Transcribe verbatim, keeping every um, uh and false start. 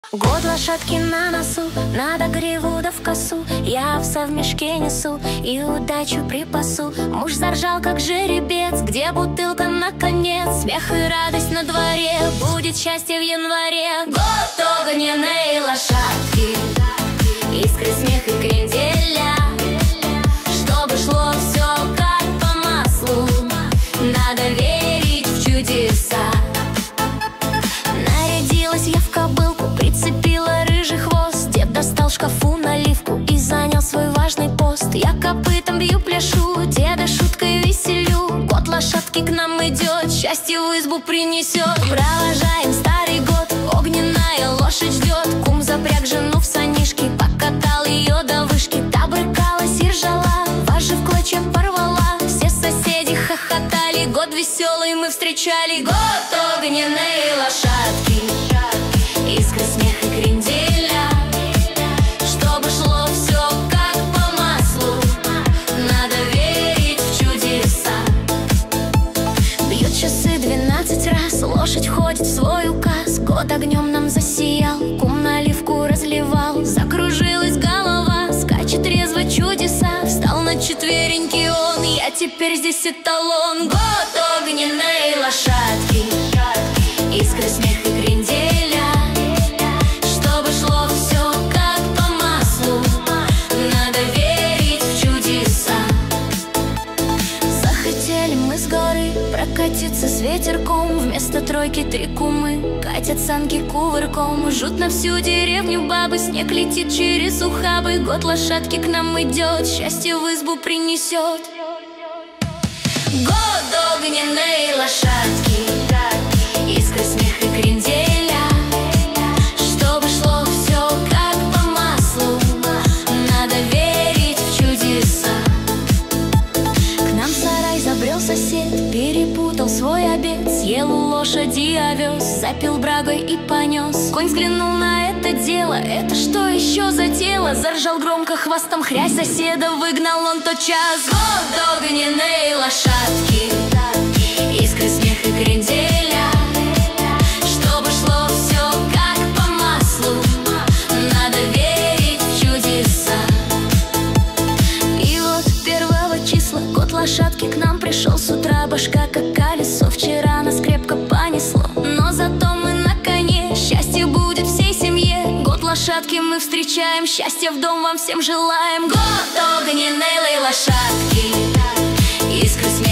Год лошадки на носу, надо гриву да в косу. Я овса в мешке несу и удачу припасу. Муж заржал, как жеребец, где бутылка наконец? Смех и радость на дворе, будет счастье в январе. Год огненной лошадки, искры, смех и кренделя. Чтобы шло все как по маслу, надо верить в чудеса. Нарядилась я в кобылку, прицепила рыжий хвост. Дед достал в шкафу наливку и занял свой важный пост. Я копытом бью, пляшу, деда шуткой веселю. Год лошадки к нам идет, счастье в избу принесет. Провожаем старый год, огненная лошадь ждет. Кум запряг жену в санишки, покатал ее до вышки. Та брыкалась и ржала, вожжи в клочья порвала. Все соседи хохотали, год веселый мы встречали. Год огненной лошадки, искры, смех и кренделя. Чтобы шло все как по маслу, надо верить в чудеса. Бьют часы двенадцать раз, лошадь ходит в свой указ. Год огнем нам засиял, кум наливку разливал. Закружилась голова, скачет резво чудеса. Встал на четвереньки он, я теперь здесь эталон. Год огненной лошадки, искры, смех и кренделя. Чтобы шло все как по маслу, надо верить в чудеса. Захотели мы с горы прокатиться с ветерком. Вместо тройки три кумы катят санки кувырком. Жут на всю деревню бабы, снег летит через ухабы. Год лошадки к нам идет, счастье в избу принесет. Год огненной лошадки, искры, смех и кренделя. Чтобы шло все как по маслу, надо верить в чудеса. К нам в сарай забрел сосед, перепутал свой обед. Съел у лошади овес, запил брагой и понес. Конь взглянул на это дело, это что еще за дело? Заржал громко хвостом, хрясь соседа выгнал он тотчас. Год огненной лошадки, искры, смех и кренделя. Чтобы шло все как по маслу, надо верить в чудеса. И вот первого числа год лошадки к нам пришел с утра. Башка как колесо, вчера нас крепко понесло, но зато мы на коне, счастье будет всей семье. Год лошадки мы встречаем, счастья в дом вам всем желаем. Год огненной лошадки, искры, смех